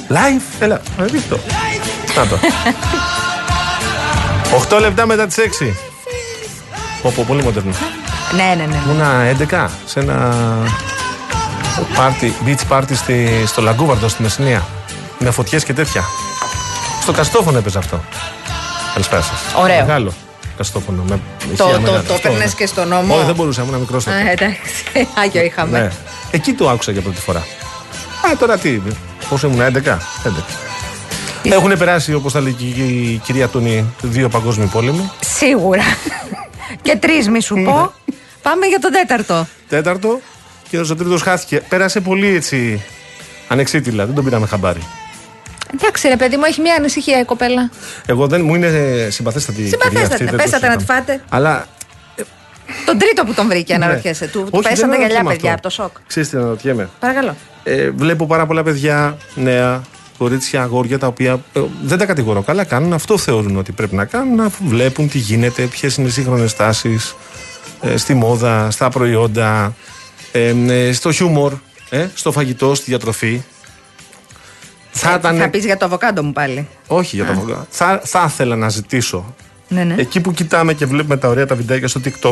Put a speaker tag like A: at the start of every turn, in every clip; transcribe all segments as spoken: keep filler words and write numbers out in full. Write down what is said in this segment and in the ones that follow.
A: Live, έλα, δείτε το. Να το. οκτώ λεπτά μετά τις έξι. Πω, πολύ μοντέρνο.
B: Ναι, ναι, ναι.
A: Ήμουνα έντεκα σε ένα party, beach party στη, στο Λαγκούβαρδο στη Μεσσηνία. Με φωτιές και τέτοια. Στο Καστόφωνο έπαιζε αυτό. Καλησπέρα σας.
B: Ωραίο.
A: Μεγάλο Καστόφωνο. Με
B: το το, το έπαιρνες και στον νόμο.
A: Όχι, δεν μπορούσα, ήμουν μικρός τότε.
B: Α, εντάξει. Άγιο είχαμε.
A: Ναι. Εκεί το άκουσα για πρώτη φορά. Α, τώρα τι, πόσο ήμουν, έντεκα. Έχουν περάσει, όπως θα λέει και η κυρία Τούνη, δύο παγκόσμιοι πόλεμοι.
B: Σίγουρα. Και τρεις, μη σου πω. Πάμε για τον τέταρτο.
A: Τέταρτο. Και ο τρίτος χάθηκε. Πέρασε πολύ έτσι ανεξίτηλα. Δεν τον πήραμε χαμπάρι.
B: Εντάξει, ρε παιδί μου, έχει μια ανησυχία η κοπέλα.
A: Εγώ δεν μου είναι συμπαθέστατη.
B: Συμπαθέστατη. Πέσατε να τη φάτε.
A: Αλλά.
B: Τον τρίτο που τον βρήκε, αναρωτιέσαι. Του, του πέσαν τα γυαλιά, παιδιά, από το σοκ.
A: Ξέρεις τι αναρωτιέμαι.
B: Παρακαλώ.
A: Ε, βλέπω πάρα πολλά παιδιά νέα, κορίτσια, αγόρια, τα οποία ε, δεν τα κατηγορώ. Καλά κάνουν, αυτό θεωρούν ότι πρέπει να κάνουν, να βλέπουν τι γίνεται, ποιες είναι οι σύγχρονες τάσεις ε, στη μόδα, στα προϊόντα, ε, ε, στο χιούμορ, ε, στο φαγητό, στη διατροφή. Θα,
B: θα,
A: ήταν...
B: θα πεις για το αβοκάντο μου πάλι.
A: Όχι για το αβοκάντο. Θα, θα ήθελα να ζητήσω.
B: Ναι, ναι.
A: Εκεί που κοιτάμε και βλέπουμε τα ωραία τα βιντεάκια στο TikTok.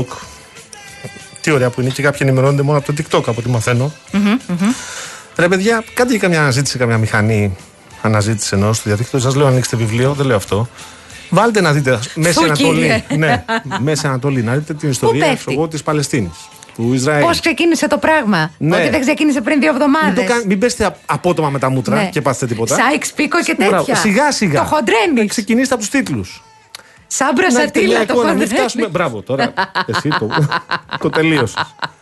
A: Τι ωραία που είναι, και κάποιοι ενημερώνονται μόνο από το TikTok, από ό,τι μαθαίνω.
B: Mm-hmm, mm-hmm.
A: Ρε παιδιά, κάντε και καμιά αναζήτηση, καμιά μηχανή αναζήτηση εννοώ στο διαδίκτυο. Σας λέω, ανοίξτε βιβλίο, δεν λέω αυτό. Βάλτε να δείτε Μέση Ανατολή. Ναι, Μέση Ανατολή, να δείτε την ιστορία της Παλαιστίνης, του Ισραήλ.
B: Πώς ξεκίνησε το πράγμα, ναι. Ότι δεν ξεκίνησε πριν δύο εβδομάδες.
A: Μην, μην πέστε απότομα με τα μούτρα, ναι. Και πάθετε τίποτα.
B: Σάιξ, Πίκο και τέτοια.
A: Σιγά σιγά.
B: Το χοντρένιξ.
A: Ξεκινήστε από τους τίτλους.
B: Σάμπρα Σατήλα, το χοντρένιξ.
A: Μην φτάσουμε. Μπράβο, τώρα. Εσύ το, το τελείωσες.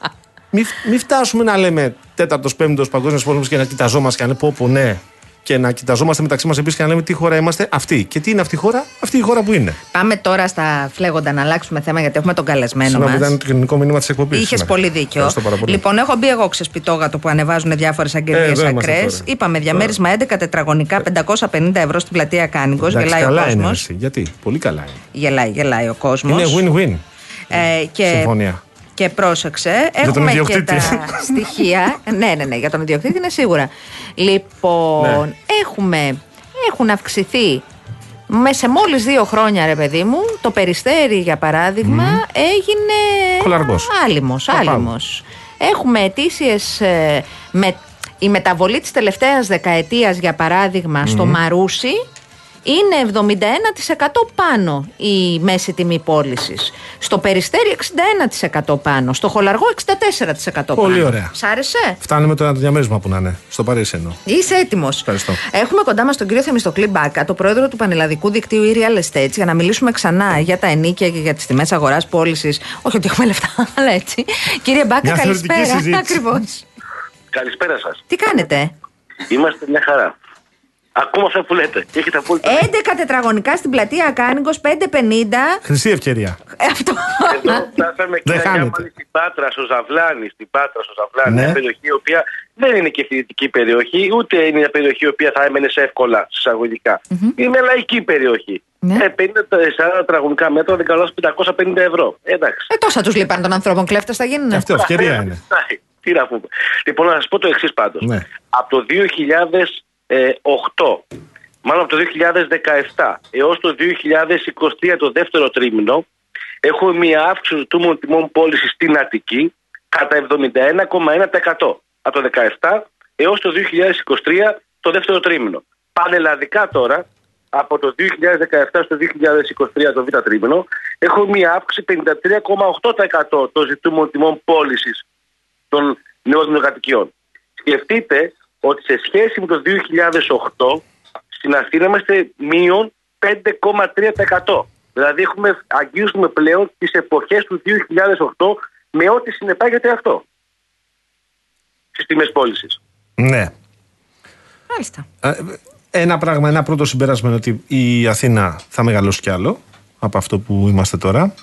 A: Μην μη φτάσουμε να λέμε τέταρτος, πέμπτος παγκόσμιος πόλεμος και να κοιταζόμαστε και να λέμε πω, πω ναι. Και να κοιταζόμαστε μεταξύ μας επίσης και να λέμε τι χώρα είμαστε αυτή. Και τι είναι αυτή η χώρα, αυτή η χώρα που είναι.
B: Πάμε τώρα στα φλέγοντα να αλλάξουμε θέμα, γιατί έχουμε τον καλεσμένο μας.
A: Ήταν το κοινωνικό μήνυμα της εκπομπής.
B: Είχες πολύ δίκιο. Λοιπόν, έχω μπει εγώ ξεσπιτόγατο που ανεβάζουν διάφορες αγγελίες ε, ακραίες. Είπαμε διαμέρισμα έντεκα τετραγωνικά, πεντακόσια πενήντα ευρώ στην πλατεία Κάνικος. Γελάει ο κόσμος.
A: Γιατί, πολύ καλά είναι.
B: Γελάει, γελάει ο κόσμος.
A: Είναι win-win.
B: Ε, και... Συμφωνία. Και πρόσεξε, έχουμε και τα στοιχεία. Ναι, ναι, ναι, για τον ιδιοκτήτη είναι σίγουρα. Λοιπόν, ναι. έχουμε, έχουν αυξηθεί σε μόλις δύο χρόνια, ρε παιδί μου, το Περιστέρι, για παράδειγμα, mm. έγινε άλυμος, άλυμος. Έχουμε αιτήσιες, με, η μεταβολή της τελευταίας δεκαετίας, για παράδειγμα, mm. στο Μαρούσι, είναι εβδομήντα ένα τοις εκατό πάνω η μέση τιμή πώλησης. Στο Περιστέρι εξήντα ένα τοις εκατό πάνω. Στο Χολαργό εξήντα τέσσερα τοις εκατό πάνω.
A: Πολύ ωραία.
B: Σ' άρεσε?
A: Φτάνουμε τώρα το διαμέρισμα που να είναι. Στο Παρίσι εννοώ.
B: Είσαι έτοιμος?
A: Ευχαριστώ.
B: Έχουμε κοντά μας τον κύριο Θεμιστοκλή Μπάκα, το πρόεδρο του Πανελλαδικού Δικτύου e-Real Estates, για να μιλήσουμε ξανά για τα ενίκια και για τις τιμές αγοράς πώλησης. Όχι ότι έχουμε λεφτά, αλλά έτσι. Κύριε Μπάκα,
A: μια
B: καλησπέρα. Ακριβώς.
C: Καλησπέρα σας.
B: Τι κάνετε?
C: Είμαστε μια χαρά. Ακόμα αυτό που λέτε.
B: έντεκα τετραγωνικά στην πλατεία Κάνικος, πέντε πενήντα.
A: Χρυσή ευκαιρία.
B: Αυτό.
C: Εδώ φτάσαμε και στην Πάτρα, στο Ζαβλάνι. Στην Πάτρα, στο Ζαβλάνι. Ναι. Μια περιοχή η οποία δεν είναι και φοιτητική περιοχή, ούτε είναι μια περιοχή η οποία θα έμενε εύκολα εισαγωγικά. Mm-hmm. Είναι μια λαϊκή περιοχή. Ναι. Ε, πενήντα σαράντα τετραγωνικά μέτρα, δεν καλώς πεντακόσια πενήντα ευρώ. Εντάξει.
B: Ε, τόσα τους λείπαν των ανθρώπων, κλέφτες θα γίνουν.
A: Αυτό ευκαιρία είναι.
C: Τι να πούμε. Λοιπόν, να σας πω το εξής πάντως. Ναι. Από το δύο χιλιάδες οκτώ, μάλλον από το δύο χιλιάδες δεκαεπτά έως το δύο χιλιάδες είκοσι τρία, το δεύτερο τρίμηνο, έχουμε μια αύξηση των τιμών πώλησης στην Αττική κατά εβδομήντα ένα κόμμα ένα τοις εκατό από το δεκαεπτά έως το δύο χιλιάδες είκοσι τρία, το δεύτερο τρίμηνο. Πανελλαδικά τώρα, από το δύο χιλιάδες δεκαεπτά στο δύο χιλιάδες είκοσι τρία, το β' τρίμηνο, έχουμε μια αύξηση πενήντα τρία κόμμα οκτώ τοις εκατό των ζητούμενων τιμών πώλησης των νέων κατοικιών. Σκεφτείτε ότι σε σχέση με το δύο χιλιάδες οκτώ στην Αθήνα είμαστε μείον πέντε κόμμα τρία τοις εκατό. Δηλαδή έχουμε, αγγίζουμε πλέον τις εποχές του δύο χιλιάδες οκτώ με ό,τι συνεπάγεται αυτό στις τιμές πώλησης.
A: Ναι.
B: Μάλιστα.
A: Ένα πράγμα, ένα πρώτο συμπέρασμα είναι ότι η Αθήνα θα μεγαλώσει κι άλλο από αυτό που είμαστε τώρα.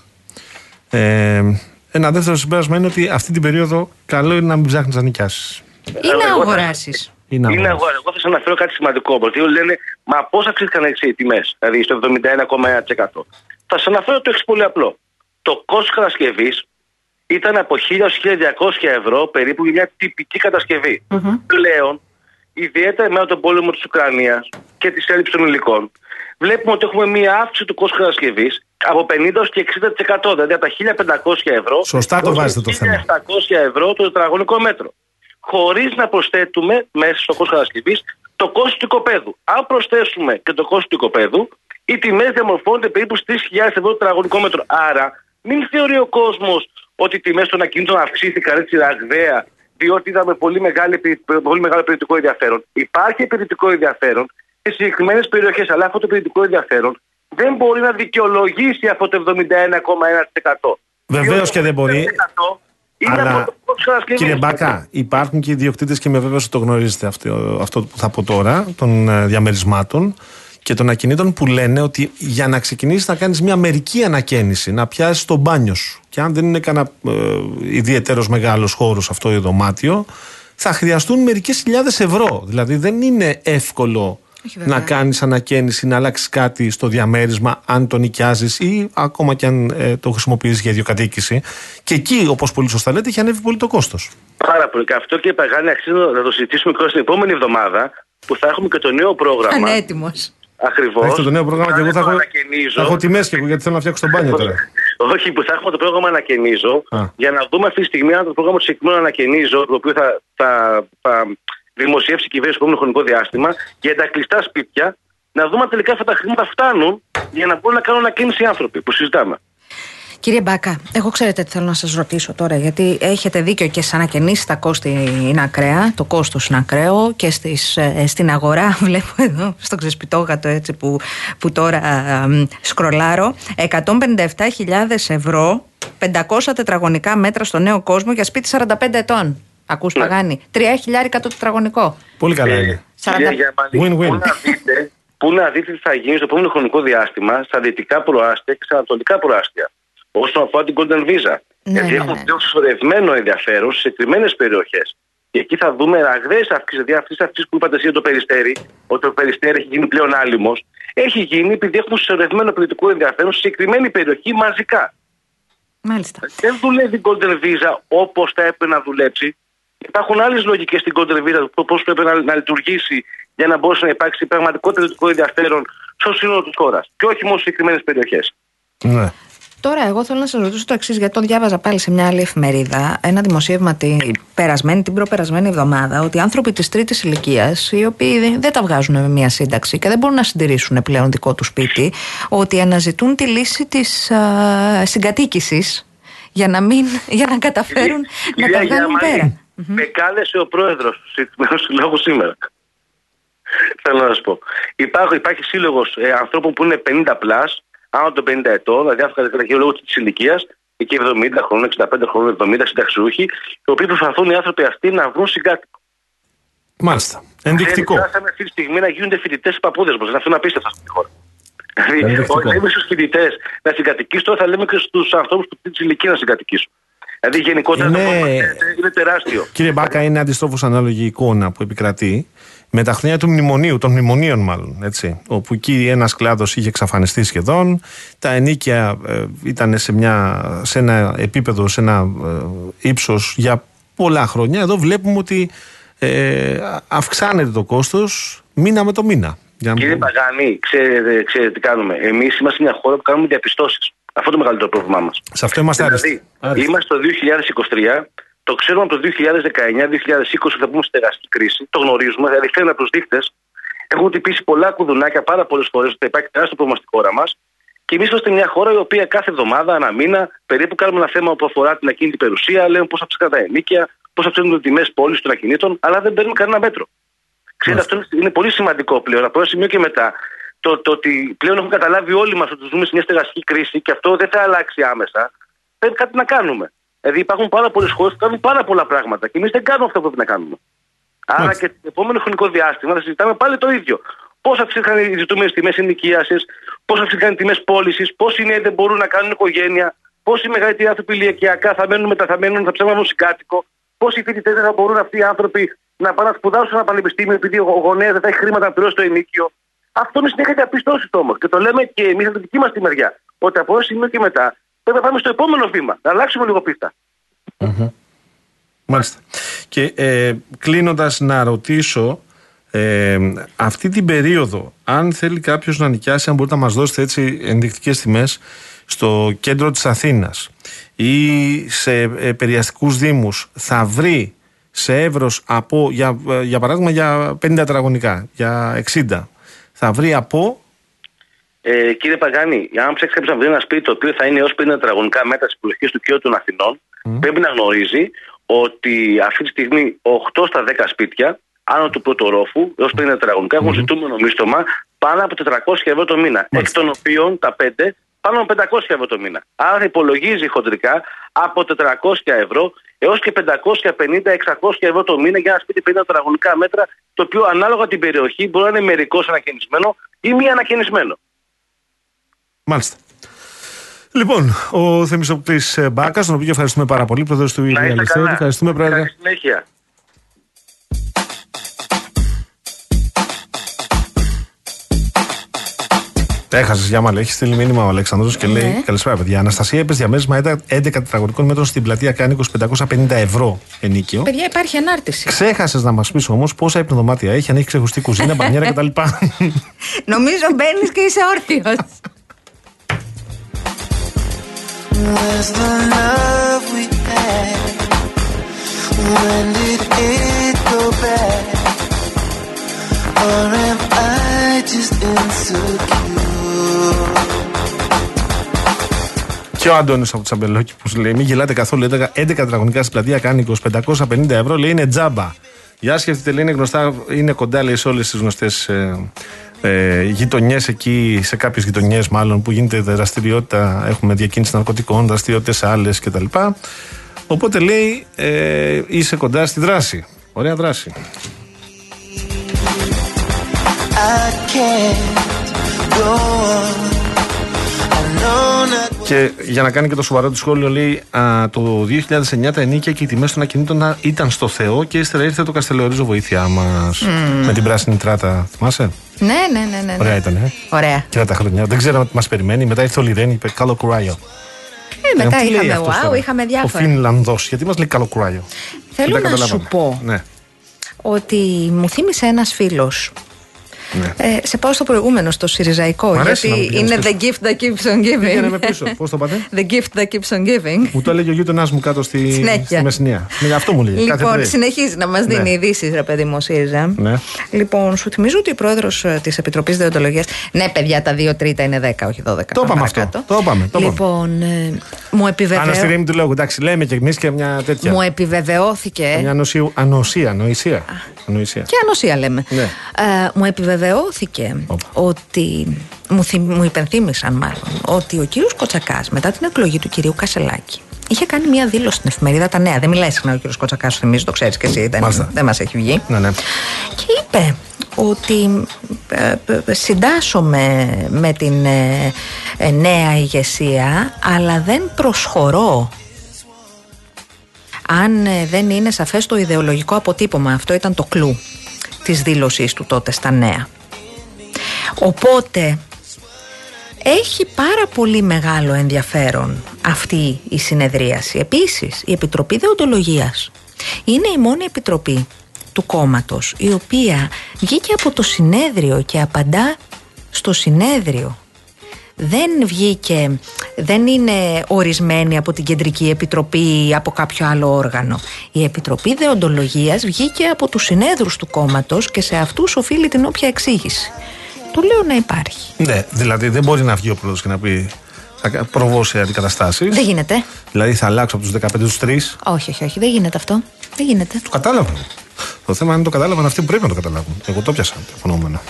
A: Ε, ένα δεύτερο συμπέρασμα είναι ότι αυτή την περίοδο καλό είναι να μην ψάχνεις να νοικιάσεις.
B: Ή να αγοράσεις.
C: Ή να αγοράσεις. Εγώ θα σας αναφέρω κάτι σημαντικό. Γιατί λένε, μα πώς αυξήθηκαν οι τιμές, δηλαδή στο εβδομήντα ένα κόμμα ένα τοις εκατό. Θα σας αναφέρω το εξής πολύ απλό. Το κόστος κατασκευής ήταν από χίλια έως χίλια διακόσια ευρώ περίπου για μια τυπική κατασκευή. Mm-hmm. Πλέον ιδιαίτερα μετά τον πόλεμο της Ουκρανίας και της έλλειψης των υλικών, βλέπουμε ότι έχουμε μία αύξηση του κόστους κατασκευής από πενήντα έως και εξήντα τοις εκατό, δηλαδή από τα χίλια πεντακόσια ευρώ.
A: Σωστά το βάζετε το θέμα.
C: χίλια επτακόσια ευρώ το τετραγωνικό μέτρο. Χωρίς να προσθέτουμε μέσα στο κόστος κατασκευής το κόστος του οικοπαίδου. Αν προσθέσουμε και το κόστος του οικοπαίδου, οι τιμές διαμορφώνονται περίπου στις τρεις χιλιάδες ευρώ το τετραγωνικό μέτρο. Άρα, μην θεωρεί ο κόσμος ότι οι τιμές των ακινήτων αυξήθηκαν έτσι ραγδαία, διότι είδαμε πολύ, μεγάλη, πολύ μεγάλο επενδυτικό ενδιαφέρον. Υπάρχει επενδυτικό ενδιαφέρον σε συγκεκριμένες περιοχές, αλλά αυτό το επενδυτικό ενδιαφέρον δεν μπορεί να δικαιολογήσει αυτό το εβδομήντα ένα κόμμα ένα τοις εκατό.
A: Βεβαίως και δεν μπορεί. Αλλά, κύριε Μπάκα, υπάρχουν και ιδιοκτήτες και με βέβαιος ότι το γνωρίζετε αυτό, αυτό που θα πω τώρα, των διαμερισμάτων και των ακινήτων, που λένε ότι για να ξεκινήσεις να κάνεις μια μερική ανακαίνιση, να πιάσεις το μπάνιο σου, και αν δεν είναι κανένα ε, ιδιαίτερος μεγάλος χώρος αυτό το δωμάτιο, θα χρειαστούν μερικές χιλιάδες ευρώ. Δηλαδή δεν είναι εύκολο να κάνεις ανακαίνιση, να αλλάξεις κάτι στο διαμέρισμα, αν το νοικιάζεις ή ακόμα και αν ε, το χρησιμοποιείς για ιδιοκατοίκηση. Και εκεί, όπως πολύ σωστά λέτε, έχει ανέβει πολύ το κόστος. Πάρα πολύ. Και αυτό και παγάνει αξίζει να το συζητήσουμε και την επόμενη εβδομάδα, που θα έχουμε και το νέο πρόγραμμα.
B: Ανέτοιμος.
C: Ακριβώς.
A: Έχετε το νέο πρόγραμμα και εγώ θα έχω, θα έχω τιμές και εγώ, γιατί θέλω να φτιάξω το μπάνιο τώρα.
C: Όχι, που θα έχουμε το πρόγραμμα Ανακαινίζω, για να δούμε αυτή τη στιγμή αν το πρόγραμμα του συγκεκριμένου Ανακαινίζω, το οποίο θα, θα, θα δημοσιεύσει η κυβέρνηση στο επόμενο χρονικό διάστημα, για τα κλειστά σπίτια, να δούμε αν τελικά αυτά τα χρήματα φτάνουν για να μπορούν να κάνουν ανακαίνιση οι άνθρωποι που συζητάμε.
B: Κύριε Μπάκα, εγώ ξέρετε τι θέλω να σας ρωτήσω τώρα, γιατί έχετε δίκιο και στις ανακαινήσεις τα κόστη είναι ακραία, το κόστος είναι ακραίο και στις, ε, στην αγορά, βλέπω εδώ στο ξεσπιτόγατο έτσι που, που τώρα ε, σκρολάρω, εκατόν πενήντα επτά χιλιάδες ευρώ, πεντακόσια τετραγωνικά μέτρα στο Νέο Κόσμο για σπίτι σαράντα πέντε ετών. Ακούς ναι. Παγάνη, τρία χιλιάρικα το τετραγωνικό.
A: Πολύ καλά είναι.
C: σαράντα... Win-win. Πού να δείτε, πού να δείτε τι θα γίνει στο επόμενο χρονικό διάστημα στα δυτικά προάστια και στα ανατολικά προάστια. Όσον αφορά την Golden Visa. Ναι, γιατί ναι, έχουμε ναι. πλέον συσσωρευμένο ενδιαφέρον σε συγκεκριμένες περιοχές. Και εκεί θα δούμε ραγδαίες αυξήσεις. Δηλαδή, αυτή αυτή που είπατε εσύ για το Περιστέρι, ότι το Περιστέρι έχει γίνει πλέον άλυμος, έχει γίνει επειδή έχουμε συσσωρευμένο πολιτικό ενδιαφέρον σε συγκεκριμένη περιοχή μαζικά.
B: Μάλιστα.
C: Δεν δουλεύει η Golden Visa όπως θα έπρεπε να δουλέψει. Υπάρχουν άλλες λογικές στην Golden Visa, πώς πρέπει να, να λειτουργήσει για να μπορέσει να υπάρξει πραγματικό πολιτικό ενδιαφέρον στο σύνολο της χώρας. Και όχι μόνο σε συγκεκριμένες περιοχές.
A: Ναι.
B: Τώρα, εγώ θέλω να σας ρωτήσω το εξής, γιατί το διάβαζα πάλι σε μια άλλη εφημερίδα, ένα δημοσίευμα την περασμένη, την προπερασμένη εβδομάδα, ότι άνθρωποι της τρίτης ηλικίας, οι οποίοι δεν τα βγάζουν με μια σύνταξη και δεν μπορούν να συντηρήσουν πλέον δικό του σπίτι, ότι αναζητούν τη λύση της α, συγκατοίκησης για να, μην, για να καταφέρουν η, να η, τα βγάλουν πέρα.
C: Με κάλεσε ο πρόεδρος του συγκεκριμένου συλλόγου σήμερα. Θέλω να σας πω. Υπάρχει, υπάρχει σύλλογος ε, ανθρώπων που είναι πενήντα πλας, άνω των πενήντα ετών, δηλαδή άφηκα καταγγελία λόγω της ηλικίας, εκεί εβδομήντα χρόνων, εξήντα πέντε χρόνων, εβδομήντα συνταξιούχοι, οι οποίοι προσπαθούν οι άνθρωποι αυτοί να βρουν συγκάτοικο.
A: Μάλιστα. Ενδεικτικό.
C: Φτάσαμε αυτή τη στιγμή να γίνονται φοιτητές παππούδες μας. Αυτό είναι απίστευτο αυτή τη χώρα. Δηλαδή, όταν λέμε στους φοιτητές να συγκατοικήσουν, τώρα θα λέμε και στους ανθρώπους που της ηλικίας να συγκατοικήσουν. Δηλαδή γενικότερα είναι... το πρόβλημα είναι τεράστιο.
A: Κύριε Μπάκα, είναι αντιστρόφως ανάλογη εικόνα που επικρατεί με τα χρόνια του μνημονίου, των μνημονίων μάλλον, έτσι, όπου εκεί ένας κλάδος είχε εξαφανιστεί σχεδόν, τα ενοίκια ε, ήταν σε, μια, σε ένα επίπεδο, σε ένα ε, ύψος για πολλά χρόνια. Εδώ βλέπουμε ότι ε, αυξάνεται το κόστος μήνα με το μήνα.
C: Κύριε Παγάνη, ξέρετε, ξέρετε τι κάνουμε. Εμείς είμαστε μια χώρα που κάνουμε διαπιστώσεις. Αυτό είναι το μεγαλύτερο πρόβλημά μας.
A: Σε αυτό είμαστε
C: δηλαδή, άριστοι. Είμαστε το δύο χιλιάδες είκοσι τρία, το ξέρουμε από το δύο χιλιάδες δεκαεννιά δύο χιλιάδες είκοσι θα πούμε στεγαστική κρίση. Το γνωρίζουμε, δηλαδή φαίνεται από τους δείκτες. Έχουν χτυπήσει πολλά κουδουνάκια πάρα πολλές φορές ότι υπάρχει τεράστιο πρόβλημα στη χώρα μας. Και εμείς είμαστε μια χώρα η οποία κάθε εβδομάδα, ένα μήνα, περίπου κάνουμε ένα θέμα που αφορά την ακίνητη περιουσία, λέμε πώς αυξάνουν τα ενοίκια, πώς αυξάνουν οι τιμές πώλησης των ακινήτων, αλλά δεν παίρνουμε κανένα μέτρο. Ξέρετε, αυτό είναι πολύ σημαντικό πλέον. Από ένα σημείο και μετά, το, το ότι πλέον έχουν καταλάβει όλοι μας ότι ζούμε σε μια στεγαστική κρίση και αυτό δεν θα αλλάξει άμεσα. Πρέπει κάτι να κάνουμε. Δηλαδή υπάρχουν πάρα πολλές χώρες που κάνουν πάρα πολλά πράγματα και εμείς δεν κάνουμε αυτό που πρέπει να κάνουμε. Άρα Μάλιστα. και το επόμενο χρονικό διάστημα θα συζητάμε πάλι το ίδιο. Πώς αυξήθηκαν οι ζητούμενες τιμές ενοικίασης, πώς αυξήθηκαν οι τιμές πώλησης, πώς οι νέοι δεν μπορούν να κάνουν οικογένεια, πώς οι μεγαλύτεροι άνθρωποι ηλικιακά θα μένουν μετά, θα μένουν, θα ψάχνουν συγκάτοικο, πώς οι φοιτητές δεν θα μπορούν αυτοί οι άνθρωποι να πάνε να σπουδάσουν σε ένα πανεπιστήμιο επειδή ο γονέας δεν θα έχει χρήματα να πληρώσει το ενοίκιο. Αυτό είναι συνέχεια διαπιστώσει όμως. Και το λέμε και εμείς από τη δική μας τη μεριά. Ότι από ένα σημείο και μετά πρέπει να πάμε στο επόμενο βήμα, να αλλάξουμε λίγο πίστα.
A: Mm-hmm. Μάλιστα. Και ε, κλείνοντας, να ρωτήσω Ε, αυτή την περίοδο, αν θέλει κάποιος να νοικιάσει, αν μπορείτε να μας δώσετε έτσι ενδεικτικές τιμές στο κέντρο της Αθήνας ή σε ε, περιαστικούς δήμους, θα βρει σε εύρος από, για, για παράδειγμα, για πενήντα τετραγωνικά, για εξήντα, θα βρει από...
C: Ε, κύριε Παγκάνη, αν ψάξει κάποιος να βρει ένα σπίτι το οποίο θα είναι έως πενήντα τετραγωνικά μέτρα στις περιοχές του κέντρου των Αθηνών, mm. πρέπει να γνωρίζει ότι αυτή τη στιγμή οκτώ στα δέκα σπίτια άνω του πρώτου ορόφου έως πενήντα τετραγωνικά έχουν mm-hmm. ζητούμενο μίστομα πάνω από τετρακόσια ευρώ το μήνα. Mm-hmm. Εκ των οποίων τα πέντε πάνω από πεντακόσια ευρώ το μήνα. Άρα υπολογίζει χοντρικά από τετρακόσια ευρώ έως και πεντακόσια πενήντα με εξακόσια ευρώ το μήνα για ένα σπίτι πενήντα τετραγωνικά μέτρα, το οποίο ανάλογα την περιοχή μπορεί να είναι μερικώς ανακαινισμένο ή μη ανακαινισμένο.
A: Μάλιστα. Λοιπόν, ο Θεμιστοκλής Μπάκας, τον οποίο ευχαριστούμε πάρα πολύ, πρόεδρος του Real Estate. Ευχαριστούμε, πρόεδρε.
C: Καλή συνέχεια.
A: Έχασε για μάλλον. Έχει στείλει μήνυμα ο Αλέξανδρος και λέει: ναι. Καλησπέρα, παιδιά. Αναστασία, είπε διαμέρισμα έντεκα τετραγωνικών μέτρων στην πλατεία Κάνικος πεντακόσια πενήντα ευρώ ενίκιο.
B: Παιδιά, υπάρχει ανάρτηση.
A: Ξέχασες να μας πεις όμως πόσα υπνοδωμάτια έχει, αν έχει ξεχωριστή κουζίνα, μπανιέρα κτλ.
B: Νομίζω μπαίνεις και είσαι όρθιος.
D: Was the love we had? When did it go bad? Or am I just insecure?
A: Και ο Αντώνης από το Τσαμπελόκι που λέει: μην γελάτε καθόλου, έντεκα τετραγωνικά στην πλατεία Κάνικος πεντακόσια πενήντα ευρώ, λέει είναι τζάμπα. Για σκεφτείτε, λέει είναι γνωστά, είναι κοντά, λέει, σε όλες τις γνωστές ε, ε, γειτονιές εκεί, σε κάποιες γειτονιές μάλλον που γίνεται δραστηριότητα, έχουμε διακίνηση ναρκωτικών, δραστηριότητες άλλες κτλ. Οπότε λέει ε, είσαι κοντά στη δράση. Ωραία δράση. Και για να κάνει και το σοβαρό του σχόλιο, λέει α, το δύο χιλιάδες εννιά τα ενίκια και οι τιμές των ακινήτων ήταν στο Θεό και ύστερα ήρθε το Καστελεορίζο βοήθειά μας. Mm. Με την πράσινη τράτα, θυμάσαι?
B: Ναι, ναι, ναι, ναι.
A: Ωραία ήταν, ε.
B: Ωραία.
A: Και τα χρόνια. Δεν ξέραμε τι μας περιμένει. Μετά ήρθε ο Λιρένη, είπε καλοκουράγιο.
B: Ε, μετά είχαμε wow, είχαμε διάφορα.
A: Ο Φινλανδός, γιατί μας λέει καλοκουράγιο?
B: Θέλω να σου πω ναι. ότι μου θύμισε ένας φίλος. Ναι. Ε, σε πάω στο προηγούμενο, στο Συριζαϊκό. Γιατί είναι the gift that keeps on giving.
A: Πήγαινε με πίσω. Πώς το πάτε?
B: The gift that keeps on giving.
A: Μου το έλεγε ο γείτονάς μου κάτω στη, στη Μεσσηνία. Ναι, αυτό μου λέει.
B: Λοιπόν, συνεχίζει να μας δίνει ναι. ειδήσεις, ρε παιδί μου, ο ΣΥΡΙΖΑ. Ναι. Λοιπόν, σου θυμίζω ότι ο πρόεδρος της Επιτροπής Δεοντολογίας. Ναι, παιδιά, τα δύο τρίτα είναι δέκα, όχι δώδεκα.
A: Το είπαμε αυτό. Το είπαμε.
B: Λοιπόν, ε, μου επιβεβαιώθηκε.
A: Αναστηρίμη του λόγου. Εντάξει, λέμε και εμείς και μια τέτοια.
B: Μου επιβεβαιώθηκε.
A: Μια ανοσία, ανοησία.
B: Και ανοσία λέμε. Ναι. Ε, μου επιβεβαιώθηκε Οπα. ότι. Μου, θυ, μου υπενθύμησαν μάλλον ότι ο κύριος Κοτσακάς μετά την εκλογή του κυρίου Κασελάκη είχε κάνει μια δήλωση στην εφημερίδα Τα Νέα. Δεν μιλάει συχνά ο κύριος Κοτσακάς, θυμίζω, το ξέρεις και εσύ. Δεν, δεν μας έχει βγει.
A: Ναι, ναι.
B: Και είπε ότι ε, ε, συντάσσομαι με την ε, ε, νέα ηγεσία, αλλά δεν προσχωρώ. Αν ε, δεν είναι σαφές το ιδεολογικό αποτύπωμα. Αυτό ήταν το κλου της δήλωσής του τότε στα Νέα. Οπότε έχει πάρα πολύ μεγάλο ενδιαφέρον αυτή η συνεδρίαση. Επίσης, η Επιτροπή Δεοντολογίας είναι η μόνη επιτροπή του κόμματος η οποία βγήκε από το συνέδριο και απαντά στο συνέδριο. Δεν βγήκε, δεν είναι ορισμένη από την Κεντρική Επιτροπή ή από κάποιο άλλο όργανο. Η Επιτροπή Δεοντολογίας βγήκε από τους συνέδρους του κόμματος και σε αυτούς οφείλει την όποια εξήγηση. Το λέω να υπάρχει.
A: Ναι, δηλαδή δεν μπορεί να βγει ο πρόεδρος και να πει θα προβώ σε αντικαταστάσεις.
B: Δεν γίνεται.
A: Δηλαδή θα αλλάξω από τους δεκαπέντε στους τρεις.
B: Όχι, όχι, όχι, δεν γίνεται αυτό. Δεν γίνεται.
A: Το κατάλαβαν. Το θέμα είναι το κατάλαβαν αυτοί που πρέπει να το καταλάβουν. Εγώ το πιάσα το φαινόμενο.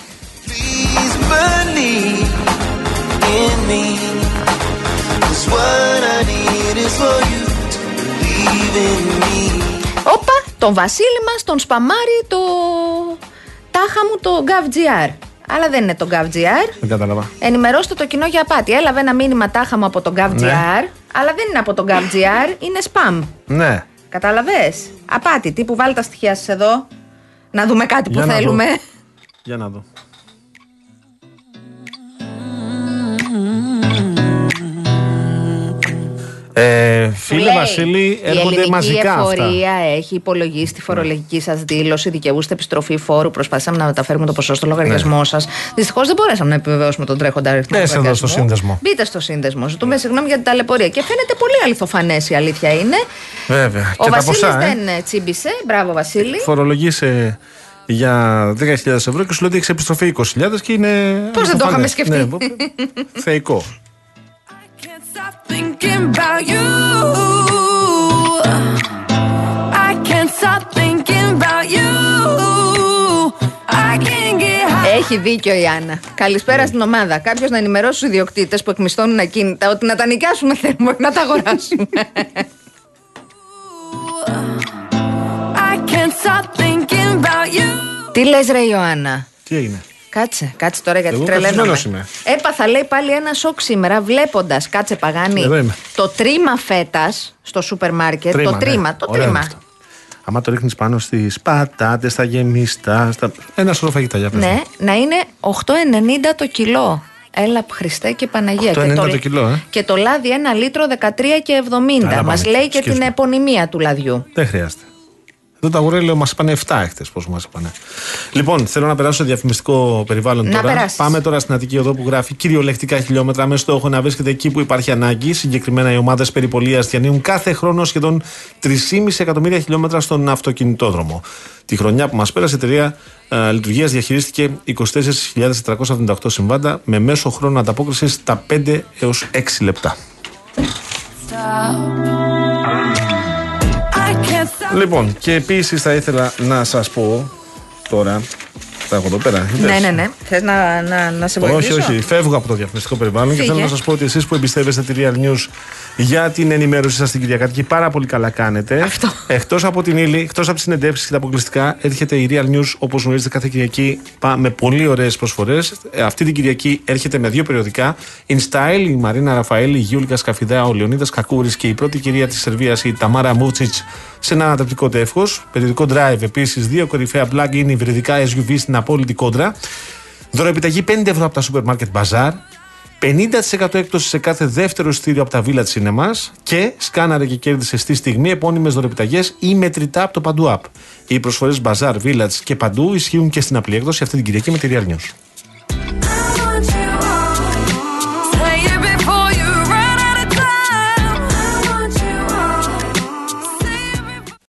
B: Όπα, τον Βασίλη μας, τον σπαμάρει το τάχα μου το GovGR. Αλλά δεν είναι το GovGR.
A: Δεν κατάλαβα.
B: Ενημερώστε το κοινό για απάτη. Έλαβε ένα μήνυμα τάχα μου από το GovGR, ναι. Αλλά δεν είναι από το GovGR, είναι spam.
A: Ναι.
B: Κατάλαβες. Απάτη, τύπου βάλει τα στοιχεία σας εδώ. Να δούμε κάτι που
A: για
B: θέλουμε.
A: Να για να δω. Ε, Ε, φίλε Βασίλη, έρχονται μαζικά αυτά.
B: Η ελληνική εφορία έχει υπολογίσει τη φορολογική σας δήλωση, δικαιούστε επιστροφή φόρου. Προσπαθήσαμε να μεταφέρουμε το ποσό στο λογαριασμό ναι. σας. Δυστυχώς δεν μπορέσαμε να επιβεβαιώσουμε τον τρέχοντα αριθμό.
A: Μπείτε εδώ στο σύνδεσμο.
B: Μπείτε στο σύνδεσμο. Ζητούμε συγγνώμη για την ταλαιπωρία. Και φαίνεται πολύ αληθοφανές, η αλήθεια είναι.
A: Βέβαια.
B: Ο Βασίλης δεν ε? τσίμπησε. Μπράβο, Βασίλη.
A: Φορολογήσε για δέκα χιλιάδες ευρώ και σου λέει ότι έχει επιστροφή είκοσι χιλιάδες και είναι.
B: Πώς δεν το είχαμε σκεφτεί.
A: Ναι, θεϊκό.
B: Έχει δίκιο η Άννα. Καλησπέρα στην ομάδα. Κάποιος να ενημερώσει τους ιδιοκτήτες που εκμισθώνουν ακίνητα ότι να τα νοικιάσουμε θέλουμε, να τα αγοράσουμε. Τι λες ρε Ιωάννα?
A: Τι έγινε?
B: Κάτσε, κάτσε τώρα γιατί τρελαίνομαι. Έπαθα λέει πάλι ένα σοκ σήμερα βλέποντας, κάτσε Παγάνη, το τρίμα φέτας στο σούπερ μάρκετ. Τρίμα, το τρίμα, ναι. το Ωραία τρίμα.
A: Άμα το ρίχνεις πάνω στις πατάτες, στα γεμιστά, στα... ένα σωρό φαγητά για πέρα.
B: Ναι, να είναι οκτώ ενενήντα το κιλό. Έλα Χριστέ και Παναγία.
A: οκτώ ενενήντα το κιλό, ε.
B: Και το λάδι ένα λίτρο δεκατρία και εβδομήντα. Μας λέει και Σκίσουμε. την επωνυμία του λαδιού.
A: Δεν χρειάζεται. Εδώ τα αγορέλαιο μας είπανε επτά χτες, πώς μας είπανε. Λοιπόν, θέλω να περάσω στο διαφημιστικό περιβάλλον
B: να
A: τώρα.
B: Περάσεις.
A: Πάμε τώρα στην Αττική Οδό που γράφει κυριολεκτικά χιλιόμετρα με στόχο να βρίσκεται εκεί που υπάρχει ανάγκη. Συγκεκριμένα οι ομάδες περιπολίας διανύουν κάθε χρόνο σχεδόν τρία κόμμα πέντε εκατομμύρια χιλιόμετρα στον αυτοκινητόδρομο. Τη χρονιά που μας πέρασε η εταιρεία ε, λειτουργίας διαχειρίστηκε είκοσι τέσσερις χιλιάδες τετρακόσια εβδομήντα οκτώ συμβάντα με μέσο χρόνο ανταπόκρισης τα πέντε έως έξι λεπτά. Λοιπόν, και επίσης θα ήθελα να σας πω τώρα. Τα έχω εδώ πέρα.
B: Ναι, ναι, ναι. Θες να, να, να σε βοηθήσω?
A: Όχι, όχι. Φεύγω από το διαφημιστικό περιβάλλον Φύγε. Και θέλω να σας πω ότι εσείς που εμπιστεύεστε τη Real News για την ενημέρωση σας στην Κυριακάτικη, πάρα πολύ καλά κάνετε.
B: Αυτό.
A: Εκτός από την ύλη, εκτός από τις συνεντεύξεις και τα αποκλειστικά, έρχεται η Real News όπως γνωρίζετε κάθε Κυριακή με πολύ ωραίες προσφορές. Αυτή την Κυριακή έρχεται με δύο περιοδικά. In Style, η Μαρίνα Ραφαέλη, η Γιούλικα Σκαφιδά, ο Λεωνίδας Κακούρης και η πρώτη κυρία της Σερβίας, η Ταμάρα Μούτσιτς, σε ένα ανατρεπτικό τεύχος. Περιοδικό Drive επίσης, δύο κορυφαία plug-in υβριδικά ες γιου βι στην απόλυτη κόντρα. Δωροεπιταγή πέντε ευρώ από τα σούπερ μάρκετ Bazaar. πενήντα τοις εκατό έκπτωση σε κάθε δεύτερο εισιτήριο από τα Village Cinemas και σκάναρε και κέρδισε στη στιγμή επώνυμες δωρεπιταγές ή μετρητά από το Παντού App. Οι προσφορές Bazaar, Village και Παντού ισχύουν και στην απλή έκδοση αυτή την Κυριακή με τη Real News.